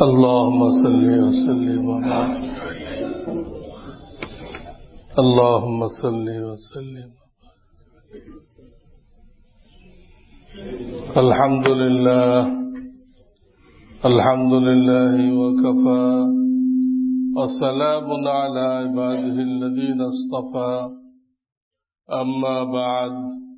اللهم صل وسلم اللهم صل وسلم الحمد لله وكفى وسلام على عباده الذين اصطفى أما بعد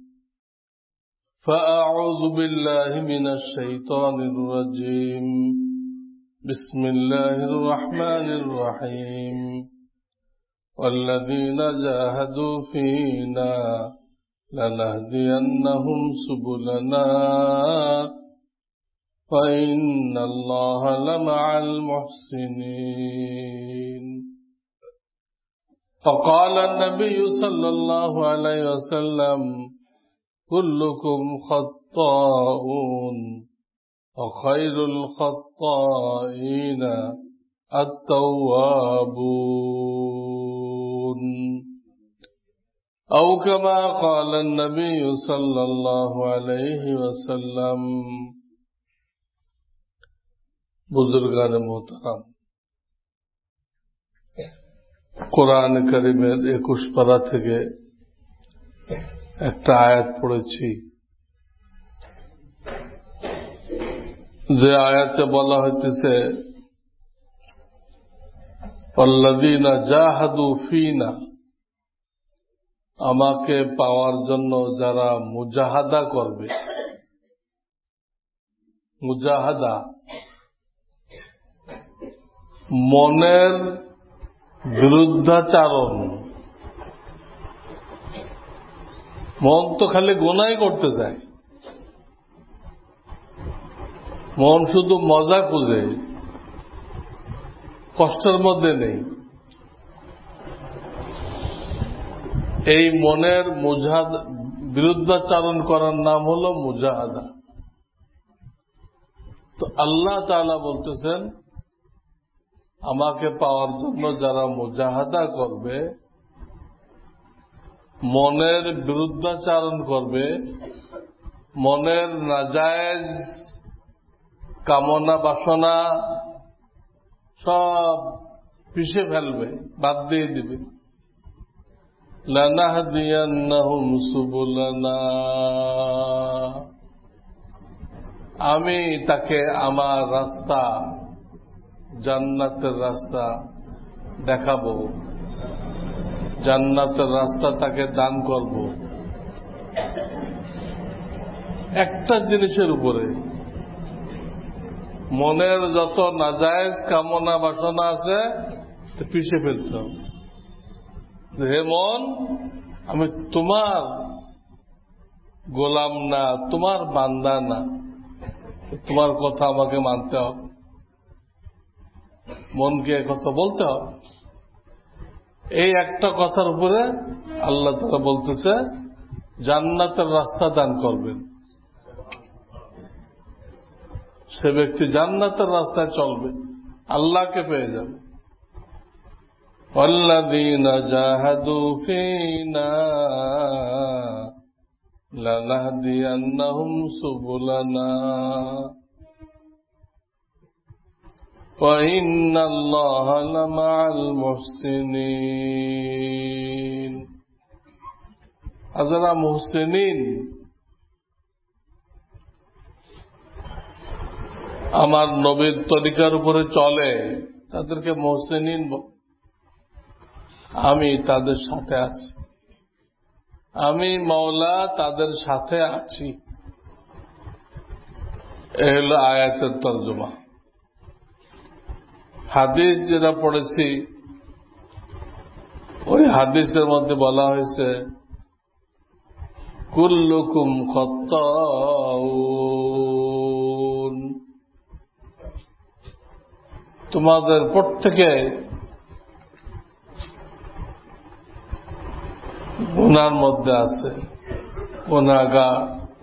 فأعوذ بالله من الشيطان الرجيم بسم الله الرحمن الرحيم والذين جاهدوا فينا لنهدينهم سبلنا وإن الله لمع المحسنين. فقال النبي صلى الله عليه وسلم كلكم خطاؤون وخير الخطائين التوابون أو كما قال النبي صلى الله عليه وسلم. বুজুর্গানে মোহতারাম, কোরআন কারীমের 21 পারা থেকে একটা আয়াত পড়েছি, যে আয়াতে বলা হইতেছে আল্লাযীনা জাহাদু ফীনা, আমাকে পাওয়ার জন্য যারা মুজাহাদা করবে। মুজাহাদা মনের বিরুদ্ধাচারণ। মন তো খালি গুনাহ করতে চায়, মন শুধু মজা খুঁজে, কষ্টের মধ্যে নেই। এই মনের বিরুদ্ধাচারণ করার নাম হলো মুজাহাদা। তো আল্লাহ তাআলা বলতেছেন আমাকে পাওয়ার জন্য যারা মুজাহাদা করবে, মনের বিরুদ্ধাচারণ করবে, মনের নাজায়েজ কামনা বাসনা সব পিষে ফেলবে, বাদ দিয়ে দিবে। লানাহদিয়ান্নাহুম সুবুলানা, আমি তাকে আমার রাস্তা, জান্নাতের রাস্তা দেখাবো, জান্নাতের রাস্তা তাকে দান করব। একটা জিনিসের উপরে, মনের যত নাজায়েজ কামনা বাসনা আছে পিষে ফেলতে হবে। হে মন, আমি তোমার গোলাম না, তোমার বান্দা না, তোমার কথা আমাকে মানতে হবে। মনকে কথা বলতে হবে। এই একটা কথার উপরে আল্লাহ তাআলা বলতেছে জান্নাতের রাস্তা দান করবেন। সে ব্যক্তি জান্নাতের রাস্তায় চলবে, আল্লাহকে পেয়ে যাবে। ওয়াল্লাযীনা জাহাদু ফীনা লানাহদিয়ান্নাহুম সুবুলানা ওয়া ইন্নাল্লাহা লামাআল মুহসিনিন। যারা মুহসিনিন, আমার নবীর তরিকার উপরে চলে, তাদেরকে মুহসিনিন বলে। আমি তাদের সাথে আছি, আমি মাওলা তাদের সাথে আছি। এ হলো আয়াতের তরজমা। হাদিস যেটা পড়েছি, ওই হাদিসের মধ্যে বলা হয়েছে কুল্লুকুম খাত্তাউন, তোমাদের প্রত্যেকে গুনার মধ্যে আছে, গুনাহগার।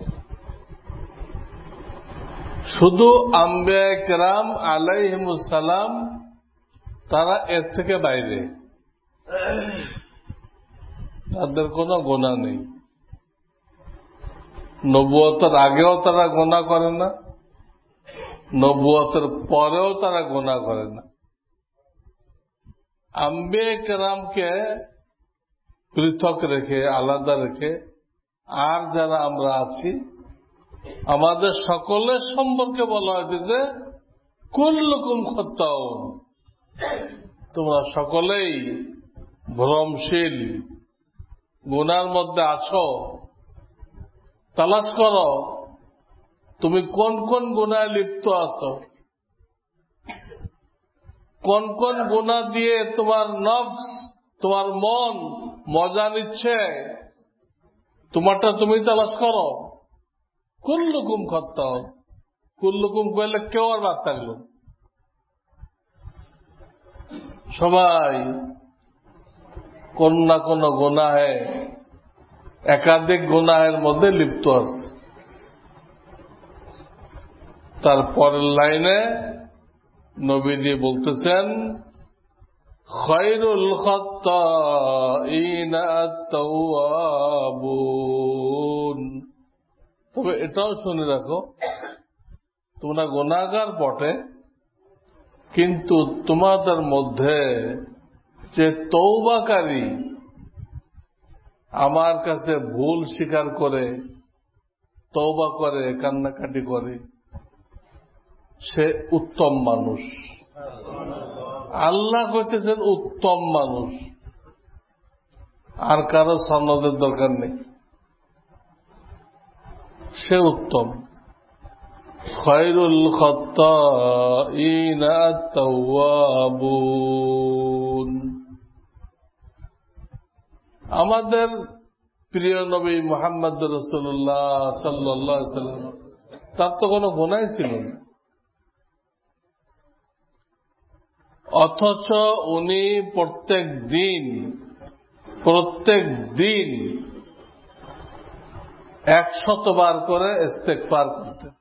শুধু আম্বিয়া কেরাম আলাইহিমুস সালাম তারা এর থেকে বাইরে, তাদের কোনো গুনাহ নেই। নবুয়তের আগেও তারা গুনাহ করে না, নবুয়তের পরেও তারা গুনাহ করে না। আম্বিয়া কেরামকে পৃথক রেখে, আলাদা রেখে, আর যারা আমরা আছি আমাদের সকলের সম্পর্কে বলা হয়েছে যে কুল্লুকুম খাত্তাউন, তোমরা সকলেই ভ্রমশীল, গুনার মধ্যে আছো। তালাশ করো তুমি কোন কোন গুনায় লিপ্ত আছো, কোন কোন গুনাহ দিয়ে তোমার নফস, তোমার মন মজা নিচ্ছে, তোমারটা তুমি তালাশ করো। কুল্লুকুম খাত্তাউন, কুল্লুকুম কইলে কেউ আর বাদ থাকলো, সবাই কোন না কোন গুনাহে, একাধিক গুনাহের মধ্যে লিপ্ত আছে। তারপরের লাইনে নবীজি বলতেছেন খায়রুল খাত্তাইনা আত-তাওয়াবুন। তবে এটাও শুনে রাখো, তোমরা গুনাহগার বটে, কিন্তু তোমাদের মধ্যে যে তওবাকারী, আমার কাছে ভুল স্বীকার করে তওবা করে, কান্নাকাটি করে, সে উত্তম মানুষ। আল্লাহ কইতেছেন উত্তম মানুষ, আর কারো সনদের দরকার নেই, সে উত্তম। খায়রুল খাত্তাইনা আত-তাওয়াবুন। আমাদের প্রিয় নবী মুহাম্মদ রাসূলুল্লাহ সাল্লাল্লাহু আলাইহি ওয়াসাল্লাম, তার তো কোনো গুনাহ ছিল না, অথচ উনি প্রত্যেক দিন 100 বার করে ইস্তেগফার করতেন।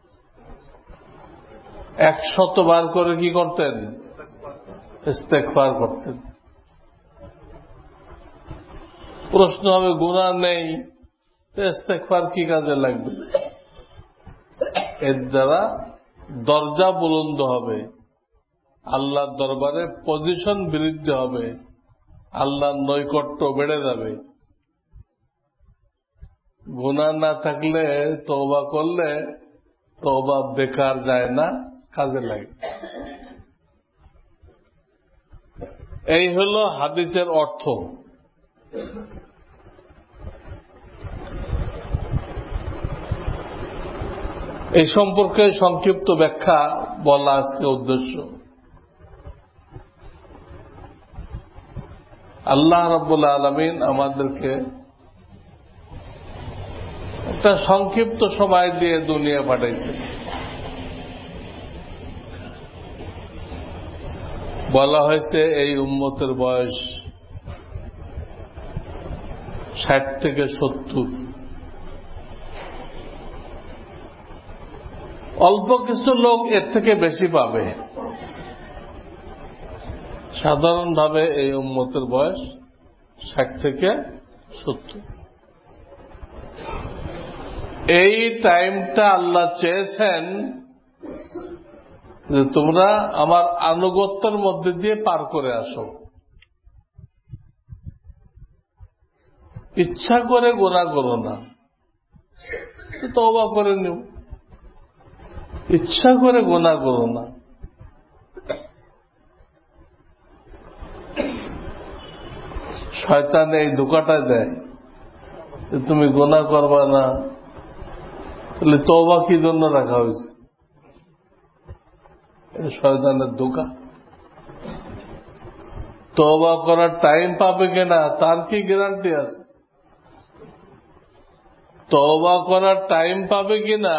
100 বার করে কি করতেন? ইস্তেগফার করতেন। প্রশ্ন হবে, গুনাহ নেই, ইস্তেগফার কি কাজে লাগবে? এর দ্বারা দরজা বুলন্দ হবে, আল্লাহর দরবারে পজিশন বৃদ্ধি হবে, আল্লাহর নৈকট্য বেড়ে যাবে। গুনাহ না থাকলে তওবা করলে তওবা বেকার যায় না, কাজে লাগে। এই হলো হাদিসের অর্থ। এই সম্পর্কে সংক্ষিপ্ত ব্যাখ্যা বলা আজকে উদ্দেশ্য। আল্লাহ রাব্বুল আলামিন আমাদেরকে একটা সংক্ষিপ্ত সময় দিয়ে দুনিয়া পাঠাইছে। বলা হয়েছে এই উম্মতের বয়স 60 থেকে 70। অল্প কিছু লোক এর থেকে বেশি পাবে। সাধারণভাবে এই উম্মতের বয়স 60 থেকে 70। এই টাইমটা আল্লাহ চেয়েছেন যে তোমরা আমার আনুগত্যের মধ্যে দিয়ে পার করে আসো। ইচ্ছা করে গুনাহ করো না, তওবা করে নিও। ইচ্ছা করে গুনাহ করো না। শয়তান এই ধোঁকাটা দেয় যে তুমি গুনাহ করবা না, তাহলে তওবা কি জন্য রাখা হয়েছে? শয়তানের ধোঁকা। তওবা করার টাইম পাবে কিনা তার কি গ্যারান্টি আছে? তওবা করার টাইম পাবে কিনা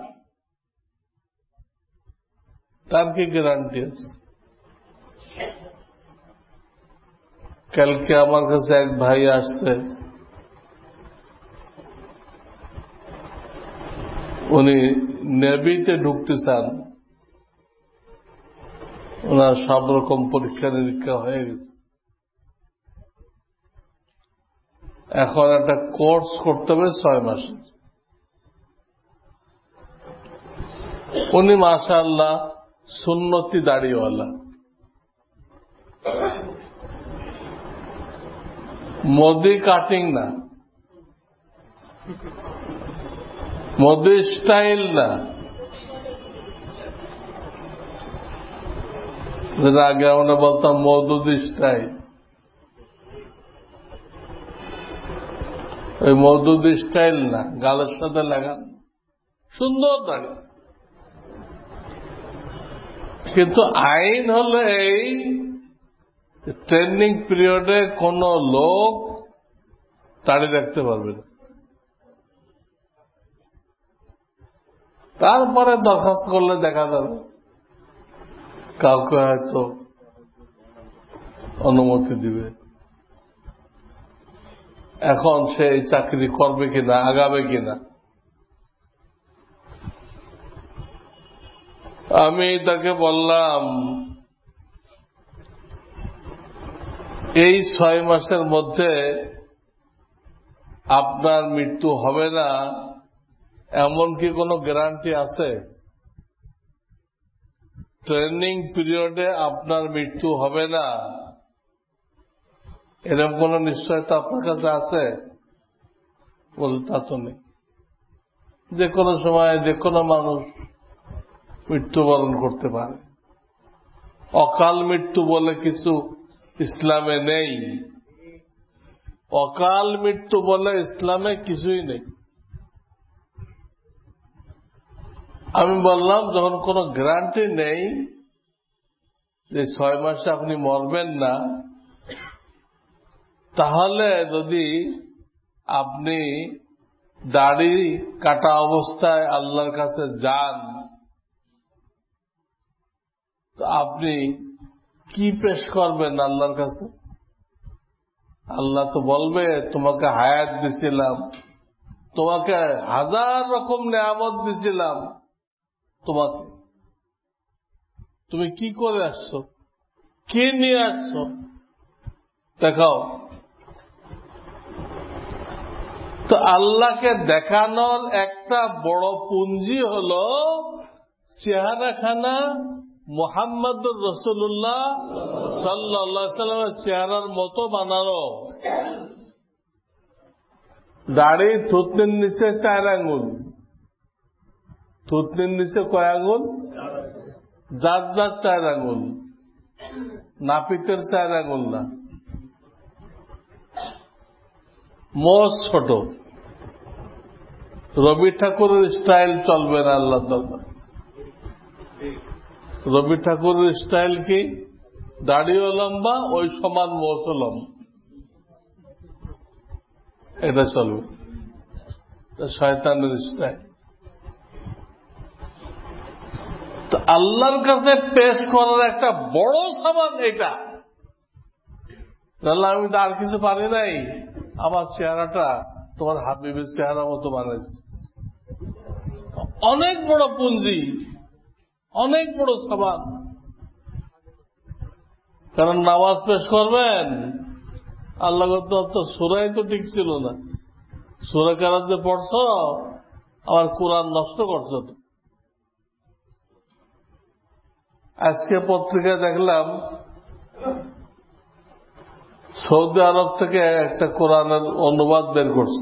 তার কি গ্যারান্টি আছে? কালকে আমার কাছে এক ভাই আসছে, উনি নেভিতে ঢুকতে চান, ওনার সব রকম পরীক্ষা নিরীক্ষা হয়ে গেছে, এখন একটা কোর্স করতে হবে 6 মাসের। উনি মাশাআল্লাহ সুন্নতি দাড়িওয়ালা, মোদি কাটিং না, মোদি স্টাইল না, যেটা আগে আমরা বলতাম মৌদুদি স্টাইল, ওই মৌদুদি স্টাইল না, গালের সাথে লাগান, সুন্দর দাড়ি। কিন্তু আইন হলো এই, ট্রেনিং পিরিয়ডে কোন লোক দাড়ি রাখতে পারবে না। তারপরে দরখাস্ত করলে দেখা যাবে, কাউকে হয়তো অনুমতি দিবে। এখন সে এই চাকরি করবে কিনা, আগাবে কিনা। আমি তাকে বললাম, এই 6 মাসের মধ্যে আপনার মৃত্যু হবে না এমন কি কোনো গ্যারান্টি আছে? ট্রেনিং পিরিয়ডে আপনার মৃত্যু হবে না এরকম কোন নিশ্চয়তা আপনার কাছে আছে? বলতে তা তো নেই। যে কোনো সময় যে কোনো মানুষ মৃত্যুবরণ করতে পারে। অকাল মৃত্যু বলে কিছু ইসলামে নেই। অকাল মৃত্যু বলে ইসলামে কিছুই নেই। আমি বললাম, যখন কোনো গ্যারান্টি নেই যে 6 মাসে আপনি মরবেন না, তাহলে যদি আপনি দাড়ি কাটা অবস্থায় আল্লাহর কাছে যান, তো আপনি কি পেশ করবেন আল্লাহর কাছে? আল্লাহ তো বলবে, তোমাকে হায়াত দিছিলাম, তোমাকে 1000 রকম নেয়ামত দিছিলাম, তোমাকে তুমি কি করে আসছো, কি নিয়ে আসছো দেখাও। তো আল্লাহকে দেখানোর একটা বড় পুঞ্জি হলো চেহারাখানা মুহাম্মদুর রাসূলুল্লাহ সাল্লাল্লাহু আলাইহি সাল্লামের চেহারার মতো বানানো। দাড়ি থুতনির নিচে 4 আঙ্গুল, থুতনির নিচে কয় আঙ্গুল? যার 4 আঙ্গুল, নাপিতের 4 আঙ্গুল না। মোষ ছোট। রবি ঠাকুরের স্টাইল চলবে না আল্লাহ দরবার। রবি ঠাকুরের স্টাইল কি? দাড়িও লম্বা, ওই সমান মোষও লম্বা, এটা চলবে। শয়তানের স্টাইল। তো আল্লাহর কাছে পেশ করার একটা বড় সামান এটা। তাহলে আমি তো আর কিছু পারি নাই, আমার চেহারাটা তোমার হাবিবের চেহারা মতো বানাইছি। অনেক বড় পুঞ্জি, অনেক বড় সামান। কারণ নামাজ পেশ করবেন, আল্লাহ তো সূরাই তো ঠিক ছিল না। সূরা কারাত যে পড়ছ, আমার কোরআন নষ্ট করছো তো। আজকে পত্রিকায় দেখলাম সৌদি আরব থেকে একটা কোরআনের অনুবাদ বের করছে,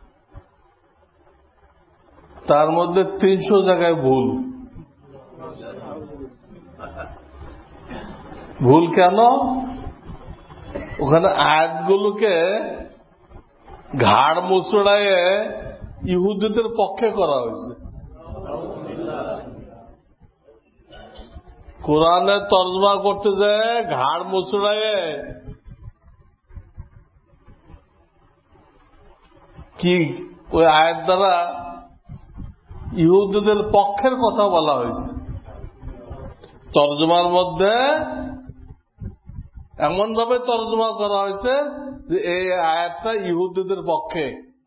তার মধ্যে 300 জায়গায় ভুল। ভুল কেন? ওখানে আয়াতগুলোকে ঘাড় মুচড়ায় ইহুদিদের পক্ষে করা হয়েছে। কোরআনে তর্জমা করতে যায় ঘাড় মুচড়ায় কি ওই আয়াত দ্বারা ইহুদিদের পক্ষের কথা বলা হয়েছে। তর্জমার মধ্যে এমন ভাবে তর্জমা করা হয়েছে যে এই আয়াতটা ইহুদিদের পক্ষে।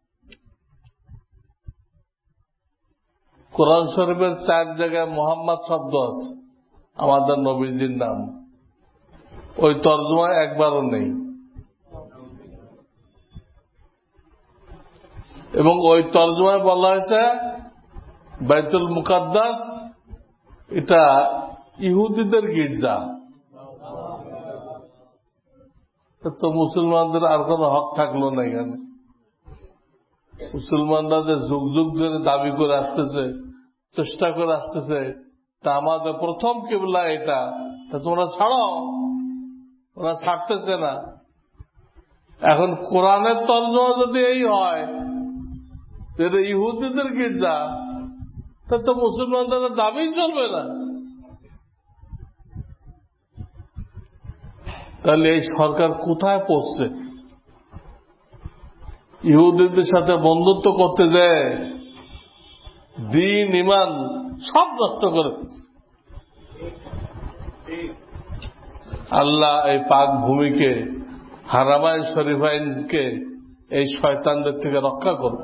কোরআন শরীফের 4 জায়গায় মোহাম্মদ শব্দ আছে, আমাদের নবীজির নাম, ওই তর্জমায় একবারও নেই। এবং ওই তর্জমায় বলা হয়েছে বাইতুল মুকাদ্দাস এটা ইহুদিদের গির্জা, তো মুসলমানদের আর কোন হক থাকলো না এখানে। মুসলমানরা যে যুগ যুগ ধরে দাবি করে আসতেছে, চেষ্টা করে আসতেছে, তা আমাদের প্রথম কিবলা এটা, তা তোমরা ছাড়ো, ওরা ছাড়তেছে না। এখন কোরআনের তর্জমা যদি এই হয় এটা ইহুদিদের গির্জা, তা তো মুসলমানদের দাবি চলবে না। তাহলে এই সরকার কোথায় পৌঁছছে? ইহুদিদের সাথে বন্ধুত্ব করতে যায় দিন ইমান সব নষ্ট করে দিচ্ছে। আল্লাহ এই পাক ভূমিকে, হারামাইন শরীফাইনকে এই শয়তানদের থেকে রক্ষা করুন।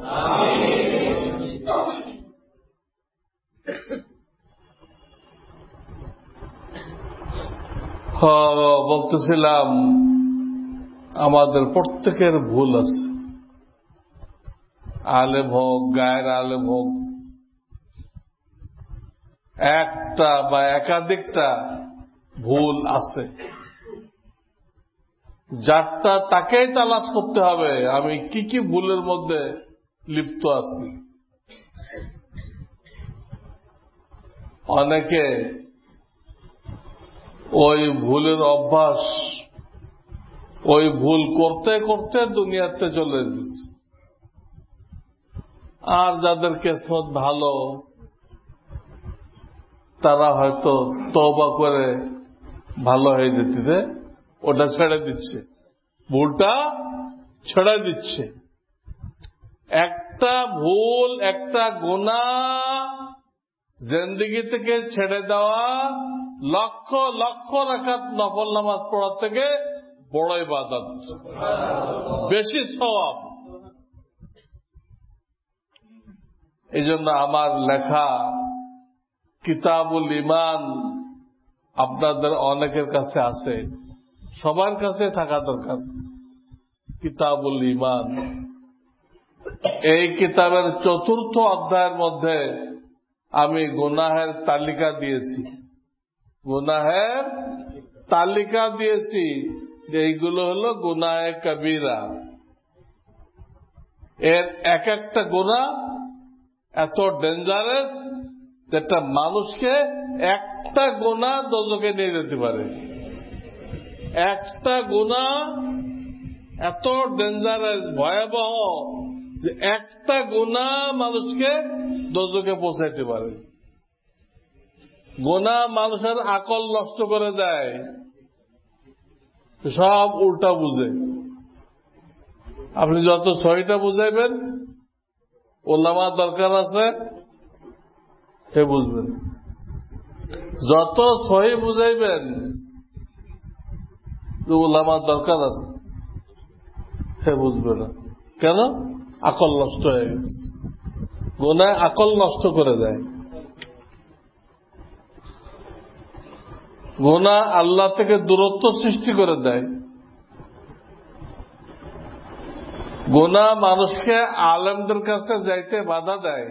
বলতেছিলাম আমাদের প্রত্যেকের ভুল আছে, আলেম হোক গায়ের আলেম হোক, একটা বা একাধিকটা ভুল আছে। যারটা তাকেই তালাশ করতে হবে আমি কি কি ভুলের মধ্যে লিপ্ত আছি। অনেকে ওই ভুলের অভ্যাস, ওই ভুল করতে করতে দুনিয়াতে চলে দিচ্ছে। আর যাদের কিসমত ভালো তারা হয়তো তওবা করে ভালো হয়ে যেতে ওটা ছেড়ে দিচ্ছে, ভুলটা ছেড়ে দিচ্ছে। একটা ভুল, একটা গুনাহ জিন্দেগি থেকে ছেড়ে দেওয়া লক্ষ লক্ষ রাকাত নফল নামাজ পড়ার থেকে বড় ইবাদত, বেশি সওয়াব। এই জন্য আমার লেখা কিতাবুল ঈমান আপনাদের অনেকের কাছে আছে, সবার কাছে থাকা দরকার। কিতাবুল ঈমান এই কিতাবের ৪র্থ অধ্যায়ের মধ্যে আমি গুনাহের তালিকা দিয়েছি, গুনাহের তালিকা দিয়েছি যে এইগুলো হলো গুনাহে কবিরা। এর এক একটা গুনাহ এত ডেঞ্জারাস যেটা মানুষকে একটা গুনাহ দোজখে নিয়ে যেতে পারে। একটা গুনাহ এত ডেঞ্জারাস, ভয়াবহ যে একটা গুনাহ মানুষকে দোজখে পৌঁছাইতে পারে। গুনাহ মানুষের আকল নষ্ট করে দেয়, সব উল্টা বুঝে। আপনি যত সহিটা বুঝাইবেন, ওলামা দরকার আছে, সে বুঝবেন। যত সহি বুঝাইবেন, ওলামা দরকার আছে, সে বুঝবে না। কেন? আকল নষ্ট হয়ে গেছে। গুনাহ আকল নষ্ট করে দেয়। গুনাহ আল্লাহ থেকে দূরত্ব সৃষ্টি করে দেয়। গুনাহ মানুষকে আলেমদের কাছে যাইতে বাধা দেয়।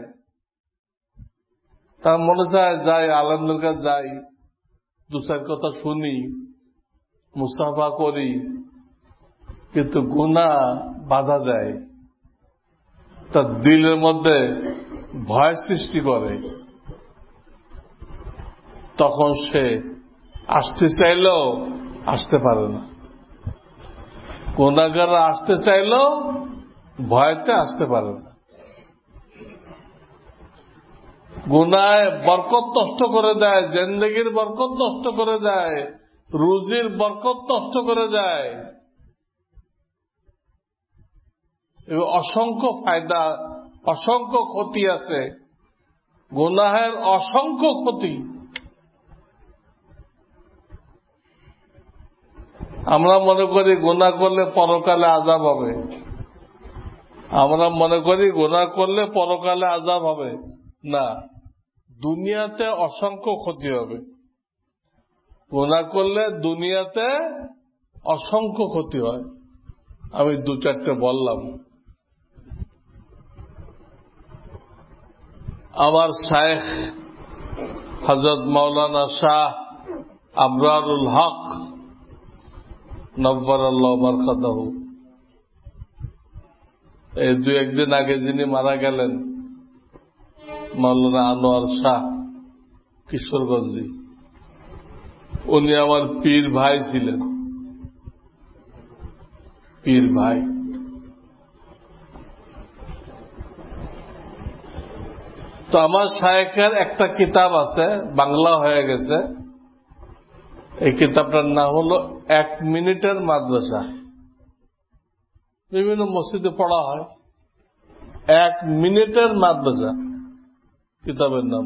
তার মনে চায় যাই, আলেমদের কাছে যাই, দু চার কথা শুনি, মুসাফা করি, কিন্তু গুনাহ বাধা দেয়, তার দিলের মধ্যে ভয় সৃষ্টি করে। তখন সে আসতে চাইলেও আসতে পারে না। গুনাহগাররা আসতে চাইলেও ভয়তে আসতে পারে না। গুনাহ বরকত নষ্ট করে দেয়, জিন্দেগির বরকত নষ্ট করে দেয়, রুজির বরকত নষ্ট করে দেয়, এবং অসংখ্য ফায়দা, অসংখ্য ক্ষতি আছে। গুনাহের অসংখ্য ক্ষতি। আমরা মনে করি গুনাহ করলে পরকালে আযাব হবে, আমরা মনে করি গুনাহ করলে পরকালে আযাব হবে না, দুনিয়াতে অসংখ্য ক্ষতি হবে। গুনাহ করলে দুনিয়াতে অসংখ্য ক্ষতি হয়। আমি দু চারটে বললাম। আমার শায়েখ হযরত মাওলানা শাহ আবরারুল হক নব্বরাল্লাহু বারকাতাহু, এই দু একদিন আগে যিনি মারা গেলেন, মাওলানা আনোয়ার শাহ কিশোরগঞ্জি, উনি আমার পীর ভাই ছিলেন, পীর ভাই। তো আমার শায়েখের একটা কিতাব আছে, বাংলা হয়ে গেছে, এই কিতাবটার নাম হলো 1 মিনিটের মাদ্রাসা। বিভিন্ন মসজিদে পড়া হয়, 1 মিনিটের মাদ্রাসা কিতাবের নাম।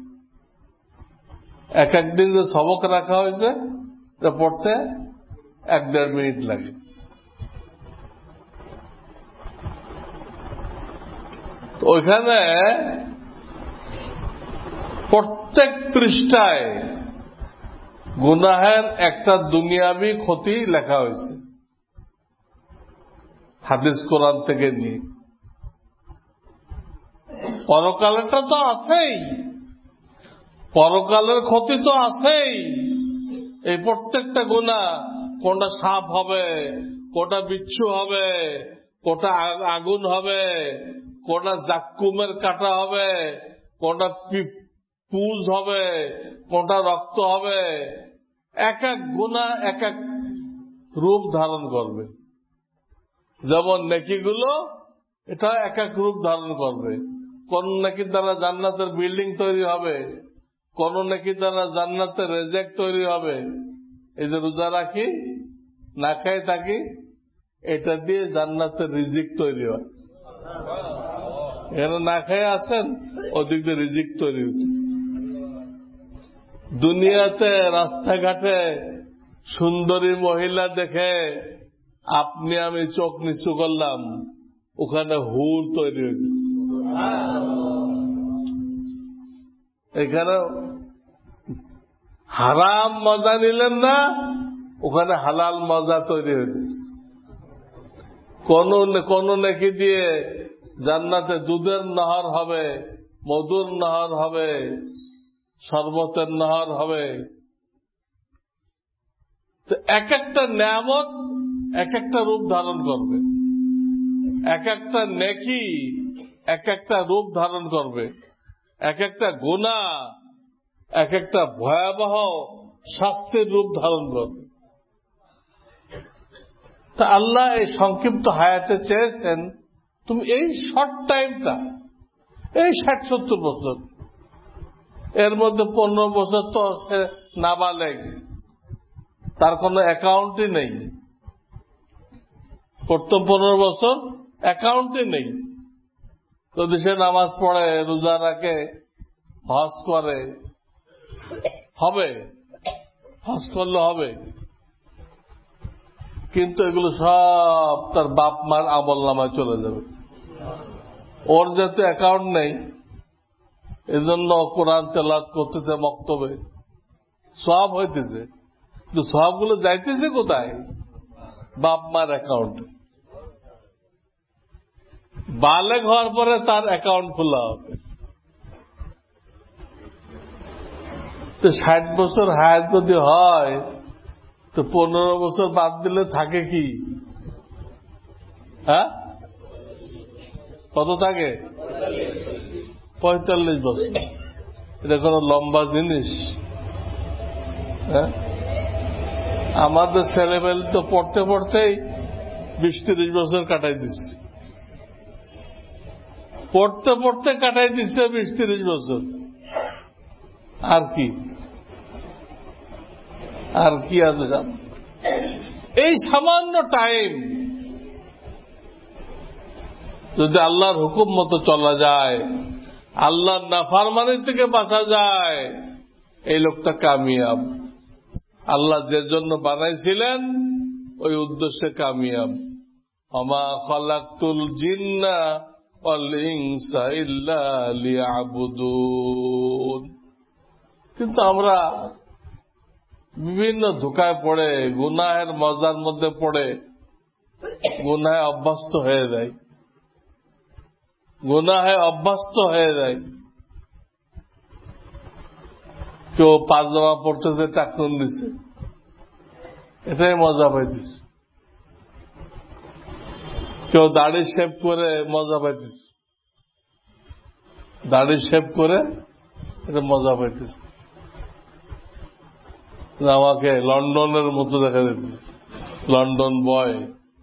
এক একদিন যে সবক রাখা হয়েছে এটা পড়তে 1-1.5 মিনিট লাগে। তো ওইখানে প্রত্যেক পৃষ্ঠায় গুনাহের একটা দুনিয়াবি ক্ষতি লেখা হয়েছে, হাদিস কোরআন থেকে নিয়ে। পরকালেরটা তো আছেই, পরকালের ক্ষতি তো আছেই। এই প্রত্যেকটা গুনাহ, কোনটা সাপ হবে, কোনটা বিচ্ছু হবে, কোনটা আগুন হবে, কোনটা জাক্কুমের কাটা হবে, কোনটা পুজ হবে, কোনটা রক্ত হবে, এক এক গুনাহ এক এক রূপ ধারণ করবে। যেমন নেকিগুলো এটা এক এক রূপ ধারণ করবে। কোন নেকির দ্বারা জান্নাতের বিল্ডিং তৈরি হবে, কোন নেকির দ্বারা জান্নাতের রেজেক তৈরি হবে। এই যে রোজা রাখি, না খাই থাকি, এটা দিয়ে জান্নাতের রিজিক তৈরি হয়। এখানে না খেয়ে আসেন, ওদিক দিয়ে রিজিক তৈরি হচ্ছে। দুনিয়াতে রাস্তাঘাটে সুন্দরী মহিলা দেখে আপনি আমি চোখ নিচু করলাম, ওখানে হুর তৈরি হচ্ছে। এখানে হারাম মজা নিলেন না, ওখানে হালাল মজা তৈরি হচ্ছে। কোন নেকি দিয়ে জান্নাতে দুধের নহর হবে, মধুর নহর হবে, শরবতের নহর হবে। তো এক একটা নিয়ামত এক একটা রূপ ধারণ করবে, এক একটা নেকি এক একটা রূপ ধারণ করবে, এক একটা গুনাহ এক একটা ভয়াবহ শাস্তির রূপ ধারণ করবে। তা আল্লাহ এই সংক্ষিপ্ত হায়াতে চেয়েছেন তুমি এই শর্ট টাইমটা, এই 60-70 বছর, এর মধ্যে 15 বছর তো সে নাবালেগ, তার কোনো অ্যাকাউন্টই নেই। প্রথম 15 বছর অ্যাকাউন্টই নেই। যদি সে নামাজ পড়ে, রোজা রাখে, হজ করে, হবে, হজ করলে হবে, কিন্তু এগুলো সব তার বাপ মার আমল নামায় চলে যাবে। ওর যেহেতু অ্যাকাউন্ট নেই, এজন্য কোরআন তেলাওয়াত করতেছে, মক্তবে সওয়াব হইতেছে, কিন্তু সওয়াবগুলো যাইতেছে কোথায়? বাপ মার অ্যাকাউন্টে। বালেগ হওয়ার পরে তার অ্যাকাউন্ট খোলা হবে। তো 60 বছর হায়াত যদি হয়, তো 15 বছর বাদ দিলে থাকে কি? হ্যাঁ, কত থাকে? 45 বছর। এটা কোন লম্বা জিনিস? হ্যাঁ, আমাদের ছেলেবেলে তো পড়তে পড়তেই 20-30 বছর কাটাই দিচ্ছে, পড়তে পড়তে কাটাই দিচ্ছে 20-30 বছর। আর কি, আর কি আছে? এই সামান্য টাইম যদি আল্লাহর হুকুম মতো চলা যায়, আল্লাহর নাফরমানি থেকে বাঁচা যায়, এই লোকটা কামিয়াব। আল্লাহ যে জন্য বানাইছিলেন ওই উদ্দেশ্যে কামিয়াব। ওমা খালাকতুল জিন্না ওয়াল ইনসা ইল্লা লিয়াবুদুন। কিন্তু আমরা বিভিন্ন ধোঁকায় পড়ে, গুনাহের মজার মধ্যে পড়ে গুনাহে অভ্যস্ত হয়ে যায়, গুনাহে অভ্যস্ত হয়ে যায়। কেউ পায়জামা পড়তেছে, টাকনুন দিচ্ছে, এটাই মজা পাইতেছে। কেউ দাড়ি শেভ করে মজা পাইতেছে, দাড়ি শেভ করে এটা মজা পাইতেছে। আমাকে লন্ডনের মতো দেখা যেত, লন্ডন বয়।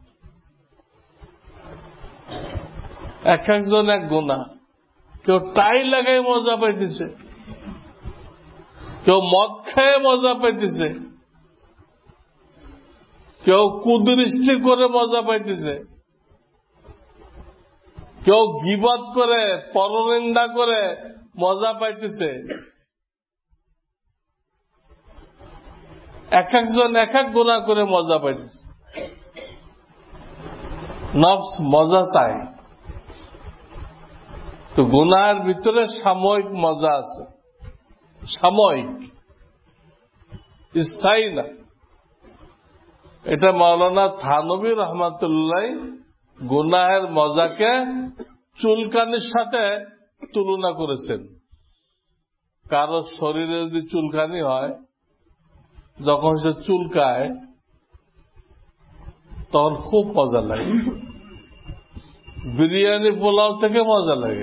এক একজন এক গুনাহ। কেউ টাই লাগাই মজা পাইতেছে, কেউ মদ খেয়ে মজা পাইতেছে, কেউ কুদৃষ্টি করে মজা পাইতেছে, কেউ গীবত করে পরনিন্দা করে মজা পাইতেছে। এক একজন এক এক গুনাহ করে মজা পাইতেছে। নফস মজা চায়। তো গুনাহের ভিতরে সাময়িক মজা আছে, সাময়িক, স্থায়ী না। এটা মাওলানা থানভী রহমাতুল্লাহ গুনাহের মজাকে চুলকানির সাথে তুলনা করেছেন। কারো শরীরে যদি চুলকানি হয়, যখন সে চুলকায় তখন খুব মজা লাগে। বিরিয়ানি পোলাও থেকে মজা লাগে,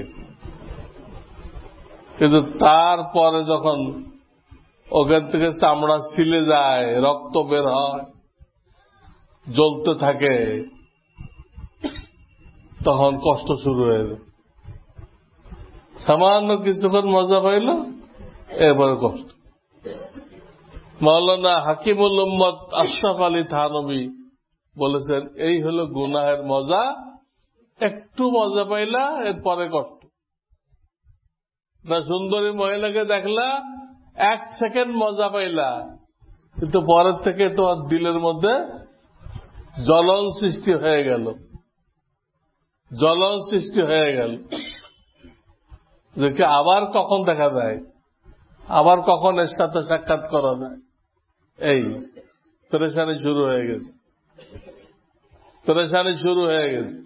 কিন্তু তারপরে যখন ওখান থেকে চামড়া ছিলে যায়, রক্ত বের হয়, জ্বলতে থাকে, তখন কষ্ট শুরু হয়ে যায়। সামান্য কিছুক্ষণ মজা পাইল, এরপরে কষ্ট। মাওলানা হাকিমুল উম্মত আশরাফ আলী থানভী বলেছেন, এই হলো গুনাহের মজা। একটু মজা পাইলা, এরপরে কষ্ট। না সুন্দরী মহিলাকে দেখলা, 1 সেকেন্ড মজা পাইলা, কিন্তু পরের থেকে তোমার দিলের মধ্যে জ্বলন সৃষ্টি হয়ে গেল, জ্বলন সৃষ্টি হয়ে গেল, যে আবার কখন দেখা যায়, আবার কখন এর সাথে সাক্ষাৎ করা যায়। এই পেরেশানি শুরু হয়ে গেছে, পেরেশানি শুরু হয়ে গেছে।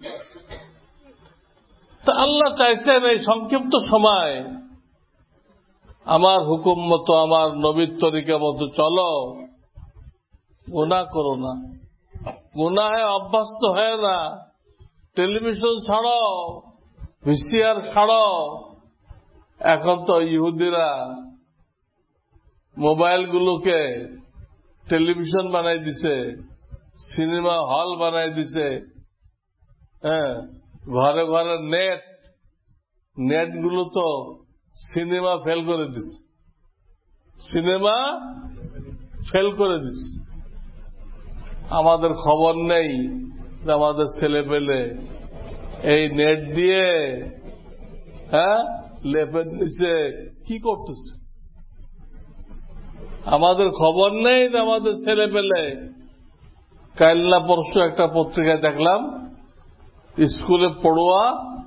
তা আল্লাহ চাইছেন এই সংক্ষিপ্ত সময় আমার হুকুম মতো, আমার নবীর তরিকা মতো চলো, গুনাহ করো না, গুনাহে অভ্যস্ত হয় না। টেলিভিশন ছাড়ো, ভিসিআর ছাড়ো। এখন তো ইহুদিরা মোবাইলগুলোকে টেলিভিশন বানাই দিছে, সিনেমা হল বানাই দিছে। হ্যাঁ, ঘরে ঘরে নেটগুলো তো সিনেমা ফেল করে দিছে, সিনেমা ফেল করে দিছে। আমাদের খবর নেই যে আমাদের ছেলে পেলে এই নেট দিয়ে লেপের নিচে কি করতেছে। আমাদের খবর নেই যে আমাদের ছেলে পেলে। কাল না পরশু একটা পত্রিকায় দেখলাম, স্কুলে পড়ুয়া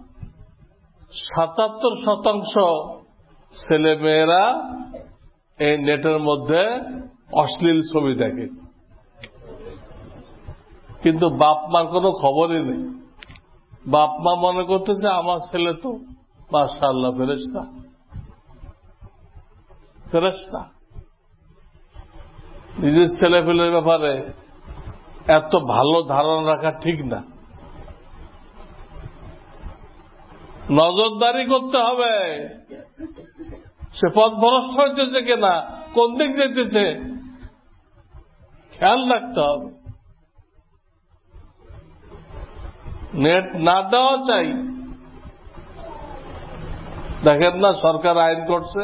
77% ছেলে মেয়েরা এই নেটের মধ্যে অশ্লীল ছবি দেখে, কিন্তু বাপ মার কোনো খবরই নেই। বাপ মা মনে করতেছে আমার ছেলে তো মাশাআল্লাহ ফেরেশতা, ফেরেশতা। নিজের ছেলে পেলের ব্যাপারে এত ভালো ধারণা রাখা ঠিক না। নজরদারি করতে হবে, সে পথভ্রষ্ট হইতেছে কিনা, কোন দিক যেতেছে, খেয়াল রাখতে হবে। নেট না দেওয়া চাই। দেখেন না, সরকার আইন করছে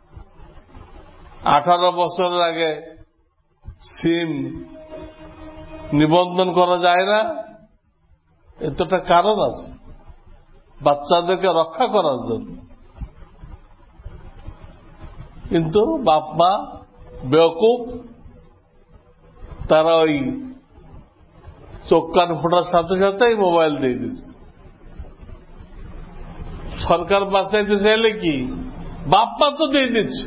18 বছরের আগে সিম নিবন্ধন করা যায় না। এতটা কারণ আছে, বাচ্চাদেরকে রক্ষা করার জন্য। কিন্তু বাপ মা বেওকুফ, তারা ওই চোখ কান ফোটার সাথে সাথেই মোবাইল দিয়ে দিচ্ছে। সরকার বাঁচাইতে চাইলে কি, বাপ মা তো দিয়ে দিচ্ছে,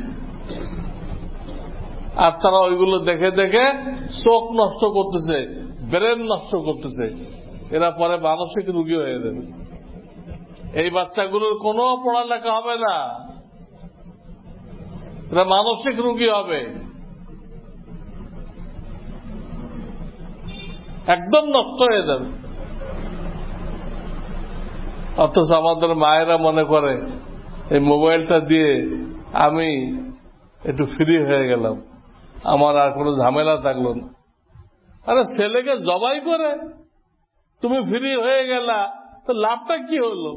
আর তারা ওইগুলো দেখে দেখে চোখ নষ্ট করতেছে, ব্রেন নষ্ট করতেছে। এরা পরে মানসিক রোগী হয়ে যাবে। এই বাচ্চাগুলোর কোনো পড়ালেখা হবে না। এরা মানসিক রোগী হবে, একদম নষ্ট হয়ে যাবে। অথচ আমাদের মায়েরা মনে করে এই মোবাইলটা দিয়ে আমি একটু ফ্রি হয়ে গেলাম, আমার আর কোনো ঝামেলা থাকলো না। আরে ছেলেকে জবাই করে তুমি ফ্রি হয়ে গেলা, তো লাভটা কি হলো?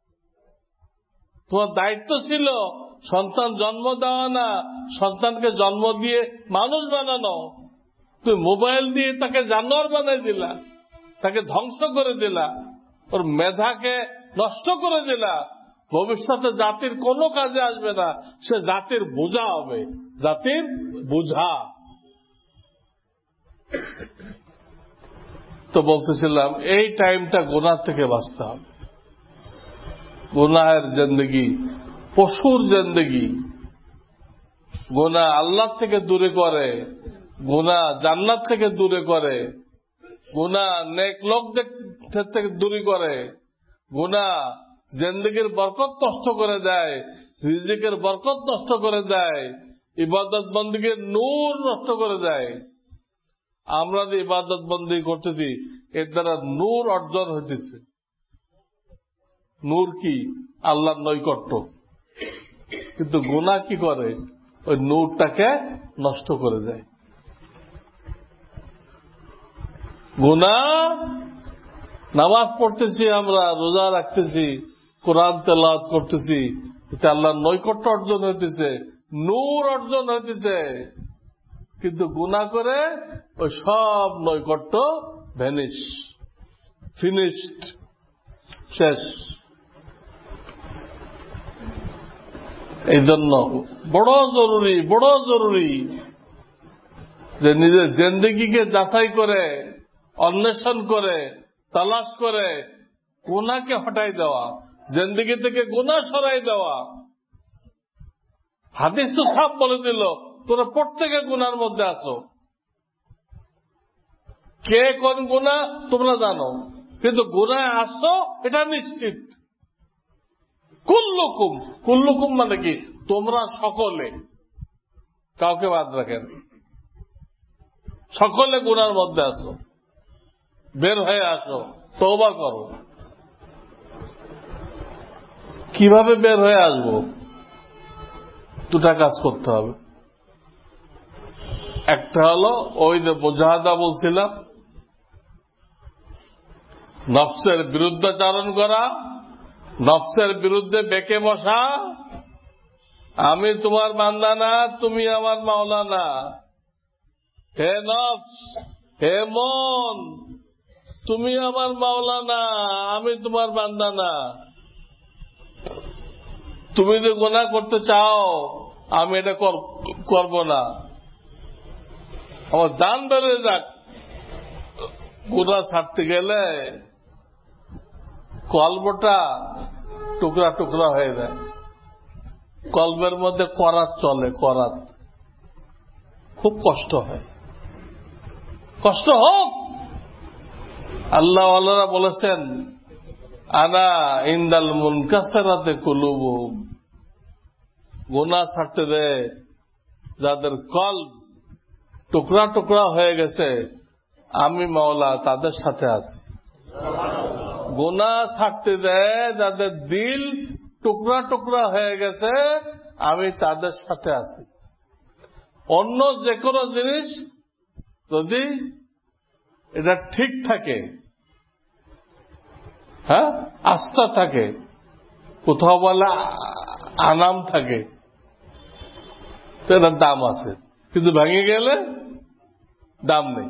তোমার দায়িত্ব ছিল সন্তান জন্ম দেওয়া না, সন্তানকে জন্ম দিয়ে মানুষ বানানো। তুমি মোবাইল দিয়ে তাকে জানোয়ার বানাই দিলা, তাকে ধ্বংস করে দিলা, ওর মেধাকে নষ্ট করে দিলা। ভবিষ্যতে জাতির কোনো কাজে আসবে না, সে জাতির বোঝা হবে, জাতির বোঝা। তো বলতেছিলাম এই টাইমটা গুনাহ থেকে বাঁচতে হবে। গুনাহের জিন্দেগি পশুর জিন্দেগি। গুনাহ আল্লাহ থেকে দূরে করে, গুনাহ জান্নাত থেকে দূরে করে, গুনাহ নেক লোকদের থেকে দূরে করে, গুনাহ জিন্দেগির বরকত নষ্ট করে দেয়, রিজিকের বরকত নষ্ট করে দেয়, ইবাদত বন্দেগীর নূর নষ্ট করে দেয়। আমরা যে ইবাদত বন্দেগী করতেছি এর দ্বারা নূর অর্জন হইতেছে। নূর কি? আল্লাহর নৈকট্য। কিন্তু গুনাহ কি করে? ওই নূরটাকে নষ্ট করে দেয়। গুনাহ, নামাজ পড়তেছি আমরা, রোজা রাখতেছি, কোরআন তেলাওয়াত করতেছি, এতে আল্লাহর নৈকট্য অর্জন হইতেছে, নূর অর্জন হইতেছে। কিন্তু গুনাহ করে ওই সব নৈকট্য ভ্যানিশ, ফিনিশড, শেষ। এই জন্য বড় জরুরি যে নিজের জিন্দেগিকে যাচাই করে, অন্বেষণ করে, তালাশ করে গুনাহকে হটাই দেওয়া, জিন্দেগি থেকে গুনাহ সরাই দেওয়া। হাদিস তো সব বলে দিল, তোরা প্রত্যেকে গুনার মধ্যে আসো। কে কোন গুনাহ তোমরা জানো, কিন্তু গুনায় আসো এটা নিশ্চিত। কুল্লুকুম মানে কি? তোমরা সকলে, কাউকে বাদ রাখেন, সকলে গুনার মধ্যে আসো, বের হয়ে আসো, তওবা করো। কিভাবে বের হয়ে আসবো? দুটা কাজ করতে হবে। একটা হলো ওই যে মুজাহাদা বলছিলাম, নফসের বিরুদ্ধাচারণ করা, নফসের বিরুদ্ধে বেঁকে বসা। আমি তোমার বান্দা না, তুমি আমার মাওলা না। হে নফস, হে মন, তুমি আমার মাওলা না, আমি তোমার বান্দা না। তুমি যদি গুনাহ করতে চাও আমি এটা করব না। আমার জান বেরোয় যাক। গুনাহ ছাড়তে গেলে কলবটা টুকরা টুকরা হয়ে যায়। কলবের মধ্যে করাত চলে, করাত। খুব কষ্ট হয়। কষ্ট হোক। আল্লাহ আল্লাহরা বলেছেন, আনা ইন্দাল মুনকাসিরাতে কুলুবুহুম। গুনাহ ছাড়তে দেয় যাদের কলব টুকরা টুকরা হয়ে গেছে, আমি মাওলা তাদের সাথে আছি। গুনাহ ছাড়তে দেয় যাদের দিল টুকরা টুকরা হয়ে গেছে, আমি তাদের সাথে আছি। অন্য যে কোনো জিনিস যদি এটা ঠিক থাকে, হ্যাঁ, আস্থা থাকে, কোথাও বলে আনাম থাকে, তো এটার দাম আছে। কিন্তু ভেঙে গেলে দাম নেই।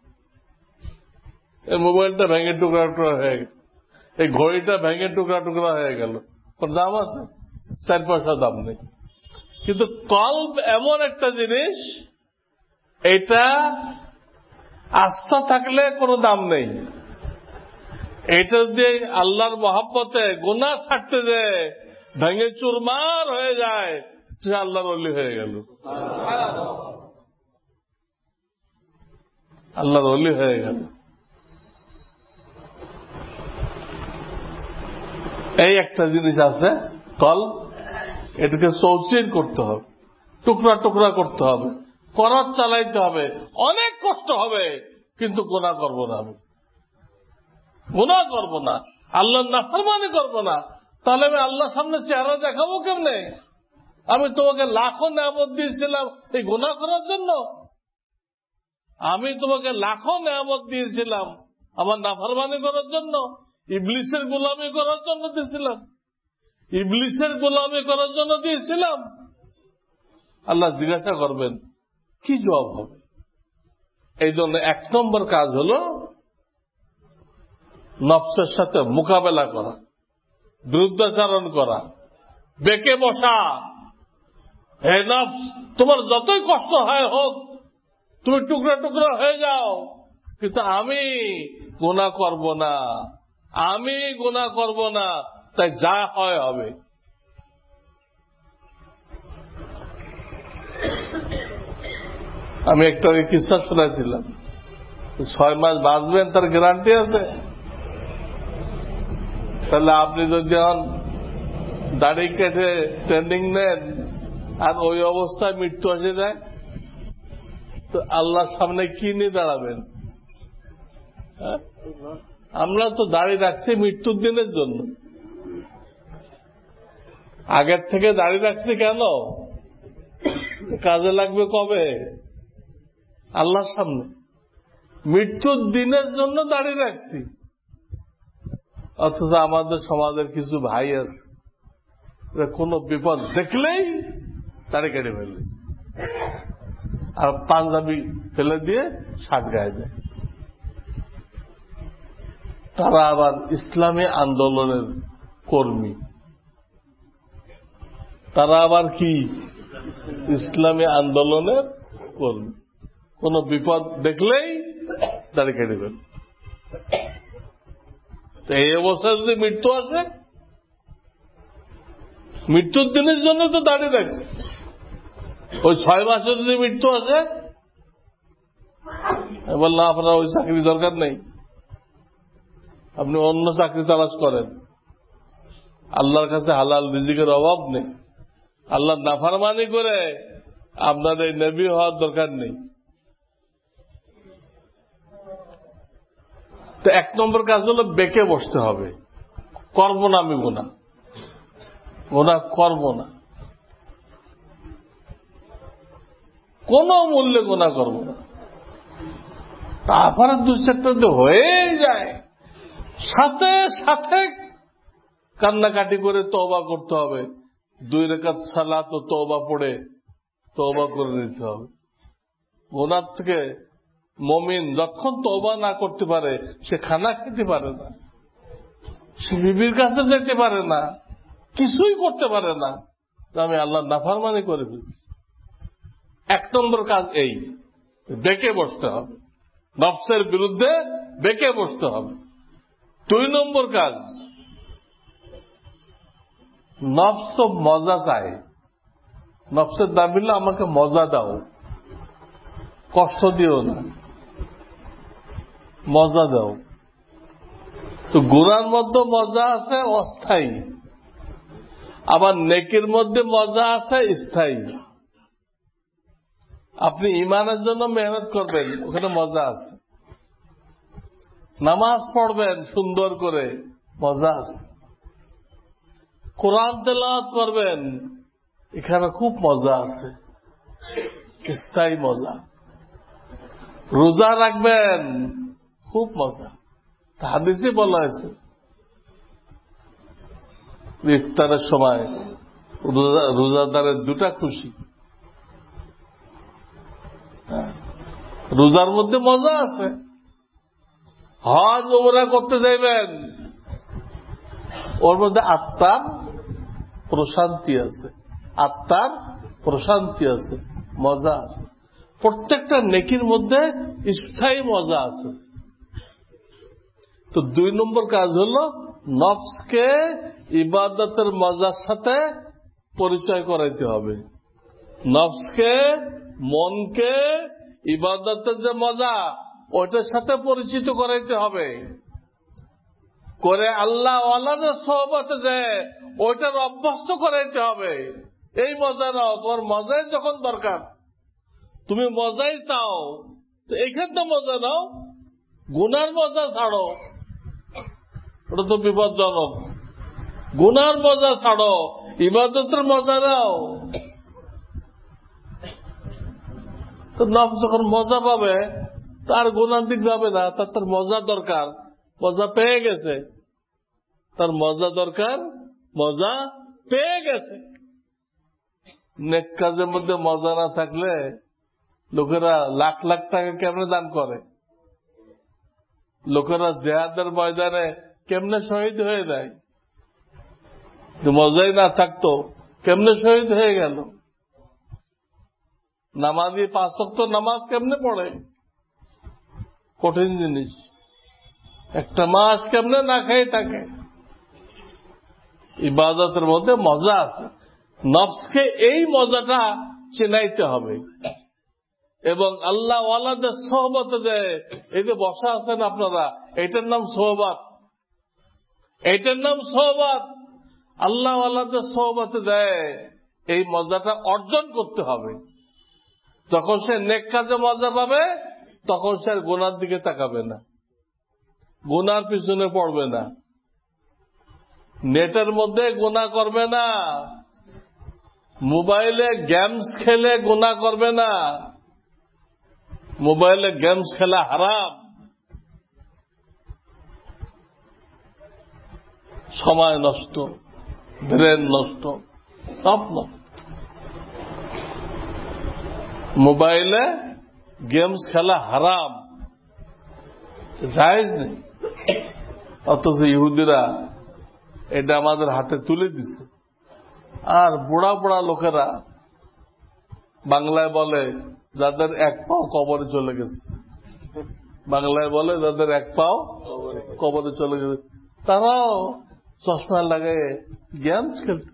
এই মোবাইলটা ভেঙে টুকরা টুকরা হয়ে গেল, এই ঘড়িটা ভেঙে টুকরা টুকরা হয়ে গেল, ওর দাম আছে? 4 পয়সা দাম নেই। কিন্তু কলব এমন একটা জিনিস, এটা আস্থা থাকলে কোনো দাম নেই। এটা দিয়ে আল্লাহর মহব্বতে গুনাহ ছাড়তে দেয়, ভেঙে চুরমার হয়ে যায়, সে আল্লাহর ওলি হয়ে গেল, আল্লাহর ওলি হয়ে গেল। এই একটা জিনিস আছে কলব, এটাকে চৌচির করতে হবে। টুকরা টুকরা করতে হবে, করাত চালাইতে হবে, অনেক কষ্ট হবে, কিন্তু গুনাহ করব না। আমি গুনাহ করব না, আল্লাহর নাফরমানি করব না। তাহলে আমি আল্লাহর সামনে চেহারা দেখাবো কেমনে? আমি তোমাকে লাখো নেয়ামত দিয়েছিলাম এই গুনাহ করার জন্য? আমি তোমাকে লাখো নেয়ামত দিয়েছিলাম আমার নাফরমানি করার জন্য? ইবলিসের গোলামি করার জন্য দিয়েছিলাম? ইবলিসের গোলামি করার জন্য দিয়েছিলাম? আল্লাহ জিজ্ঞাসা করবেন, কি জবাব হবে? এই জন্য 1 নম্বর কাজ হলো নফসের সাথে মোকাবেলা করা, বিরুদ্ধাচরণ করা, বেঁকে বসা। হে নফস, তোমার যতই কষ্ট হয় হোক, তুমি টুকরা টুকরা হয়ে যাও, কিন্তু আমি গুনাহ করব না, আমি গুনাহ করব না, তাই যা হয় হবে। আমি একটা কিস্সা শোনাছিলাম, 6 মাস বাঁচবেন তার গ্যারান্টি আছে? তাহলে আপনি যদি যখন দাড়ি কেটে ট্রেনিং নেন আর ওই অবস্থায় মৃত্যু এসে যায়, তো আল্লাহর সামনে কি নিয়ে দাঁড়াবেন? আমরা তো দাড়ি রাখছি মৃত্যুর দিনের জন্য, আগের থেকে দাড়ি রাখছি কেন? কাজে লাগবে কবে? আল্লাহর সামনে। মৃত্যুর দিনের জন্য দাড়ি রাখছি। অথচ আমাদের সমাজের কিছু ভাই আছে, কোন বিপদ দেখলেই দাড়ি কেটে ফেলে আর পাঞ্জাবি ফেলে দিয়ে শার্ট গায়ে দেয়। তারা আবার ইসলামী আন্দোলনের কর্মী, তারা আবার কি ইসলামী আন্দোলনের কর্মী। কোন বিপদ দেখলেই দাড়ি কেটে ফেলে। এই অবস্থায় যদি মৃত্যু আসে, মৃত্যুর দিনের জন্য তো দাঁড়িয়ে রাখছে। ওই 6 মাসে যদি মৃত্যু আসে, বললাম আপনার ওই চাকরি দরকার নেই, আপনি অন্য চাকরি তালাশ করেন, আল্লাহর কাছে হালাল রিজিকের অভাব নেই, আল্লাহর নাফরমানি করে আপনার এই নবী হওয়ার দরকার নেই। তো 1 নম্বর কাজ হলো বেঁকে বসতে হবে, করব না আমি গুনাহ, গুনাহ করব না, কোন মূল্যে গুনাহ করব না। তারপরে 2-4টা হয়ে যায়, সাথে সাথে কান্নাকাটি করে তওবা করতে হবে। 2 রাকাত সালাত ও তওবা পড়ে তওবা করে নিতে হবে। গুনাহ থেকে মুমিন যখন তওবা না করতে পারে, সে খানা খেতে পারে না, সে বিবির কাছে যেতে পারে না, কিছুই করতে পারে না। আমি আল্লাহর নাফরমানি করে ফেলছি। 1 নম্বর কাজ এই, বেঁকে বসতে হবে, নফসের বিরুদ্ধে বেঁকে বসতে হবে। 2 নম্বর কাজ, নফস তো মজা চায়। নফসের দাম হলো আমাকে মজা দাও, কষ্ট দিও না, মজা দাও। তো গুনার মধ্যে মজা আছে অস্থায়ী, আবার নেকির মধ্যে মজা আছে স্থায়ী। আপনি ঈমানের জন্য মেহনত করবেন, ওখানে মজা আছে। নামাজ পড়বেন সুন্দর করে, মজা আছে। কোরআন তেলাওয়াত করবেন, এখানে খুব মজা আছে, স্থায়ী মজা। রোজা রাখবেন, খুব মজা। হাদিসে বলা হয়েছে ইফতারের সময় রোজাদারের 2টা খুশি। রোজার মধ্যে মজা আছে। হজ ওমরা করতে যাইবেন, ওর মধ্যে আত্মার প্রশান্তি আছে, আত্মার প্রশান্তি আছে, মজা আছে। প্রত্যেকটা নেকির মধ্যে স্থায়ী মজা আছে। তো 2 নম্বর কাজ হলো নফসকে ইবাদতের মজার সাথে পরিচয় করাইতে হবে। নফসকে, মনকে ইবাদতের যে মজা ওইটার সাথে পরিচিত করাইতে হবে। করে আল্লাহ ওয়ালাদের সোহবতে যে ওইটার অভ্যস্ত করাইতে হবে। এই মজা নাও। তোমার মজাই যখন দরকার, তুমি মজাই চাও, তো এইখান তো মজা নাও। গুনার মজা ছাড়ো, ওটা তো বিপজ্জনক। গুনার মজা ছাড়ো, ইবাদতের মজা নাও। তো নফস যখন মজা পাবে তার গুনার দিক যাবে না, তার মজা দরকার, মজা পেয়ে গেছে, তার মজা দরকার, মজা পেয়ে গেছে। নেক কাজের মধ্যে মজা না থাকলে লোকেরা লাখ লাখ টাকা কেমনে দান করে, লোকেরা জিহাদের ময়দানে কেমনে শহীদ হয়ে যায়। মজাই না থাকতো কেমনে শহীদ হয়ে গেল। নামাজি 5 ওয়াক্ত নামাজ কেমনে পড়ে, কঠিন জিনিস। একটা মাস কেমনে না খেয়ে থাকে। ইবাদতের মধ্যে মজা আছে, নফসকে এই মজাটা চেনাইতে হবে। এবং আল্লাহ ওয়ালাদের সোহবতে দেয়, এই যে বসা আছেন আপনারা, এটার নাম সোহবত, এটার নাম সোহবত। আল্লাহ ওয়ালাদের সোহবতে দেয়, এই মজাটা অর্জন করতে হবে। যখন সে নেক কাজে মজা পাবে, তখন সে আর গুনার দিকে তাকাবে না, গুনার পিছনে পড়বে না, নেটের মধ্যে গুনাহ করবে না, মোবাইলে গেমস খেলে গুনাহ করবে না। মোবাইলে গেমস খেলা হারাম, সময় নষ্ট, ব্রেন নষ্ট, সব নষ্ট। মোবাইলে গেমস খেলা হারাম, জায়েজ নেই। অথচ ইহুদিরা এটা আমাদের হাতে তুলে দিছে। আর বুড়া বুড়া লোকেরা বাংলায় বলে যাদের এক পাও কবরে চলে গেছে, বাংলায় বলে যাদের এক পাও কবরে চলে গেছে, তারাও চশমা লাগে গেমস খেলতে।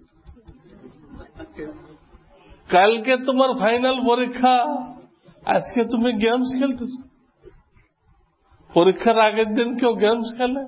কালকে তোমার ফাইনাল পরীক্ষা, আজকে তুমি গেমস খেলতেছ। পরীক্ষার আগের দিন কেউ গেমস খেলে?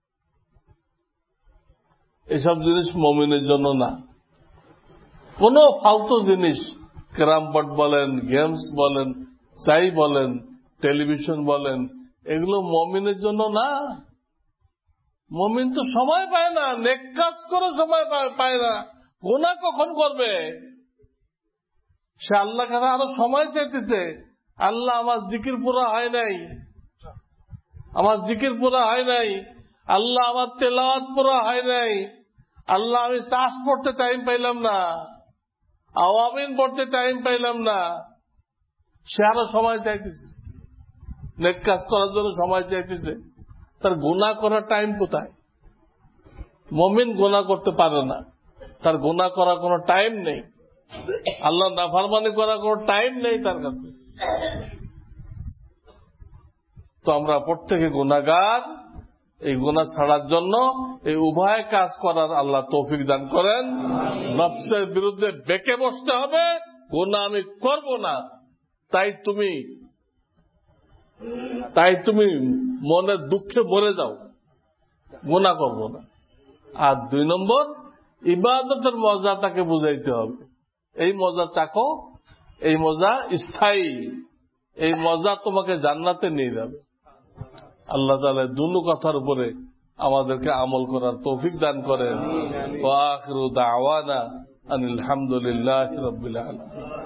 এসব জিনিস মুমিনের জন্য না। কোন ফালতু জিনিস, ক্যারামবোর্ড বলেন, গেমস বলেন, চাই বলেন, টেলিভিশন বলেন, এগুলো মুমিনের জন্য না। মুমিন তো সময় পায় না, নেক কাজ করে সময় পায় না, গুনাহ কখন করবে? সে আল্লাহর কাছে আরো সময় চাইতেছে। আল্লাহ, আমার জিকির পুরা হয় নাই, আমার জিকির পুরা হয় নাই। আল্লাহ, আমার তেলাওয়াত পুরা হয় নাই। আল্লাহ, আমি চাষ পড়তে টাইম পাইলাম না, আওয়ামিন পড়তে টাইম পাইলাম না। সে আরো সময় চাইতেছে, নেক কাজ করার জন্য সময় চাইতেছে। তার গুনাহ করার টাইম কোথায়? মুমিন গুনাহ করতে পারে না, তার গুনাহ করার কোনো টাইম নেই। আল্লাহ নাফরমানি করার কোনো টাইম নেই তার কাছে। তো আমরা প্রত্যেকে গুনাহগার। এই গুনাহ ছাড়ার জন্য এই উভয় কাজ করার আল্লাহ তৌফিক দান করেন। নফসের বিরুদ্ধে বেঁকে বসতে হবে, গুনাহ আমি করব না, তাই তুমি মনের দুঃখে মরে যাও, গুনাহ করব না। আর 2 নম্বর, ইবাদতের মজা তাকে বুঝাইতে হবে। এই মজা চাকো, এই মজা স্থায়ী, এই মজা তোমাকে জান্নাতে নিয়ে যাবে। আল্লাহ তাআলা দুটো কথার উপরে আমাদেরকে আমল করার তৌফিক দান করেন। ওয়া আখিরু দাওয়ানা আনিল হামদুলিল্লাহি রাব্বিল আলামিন।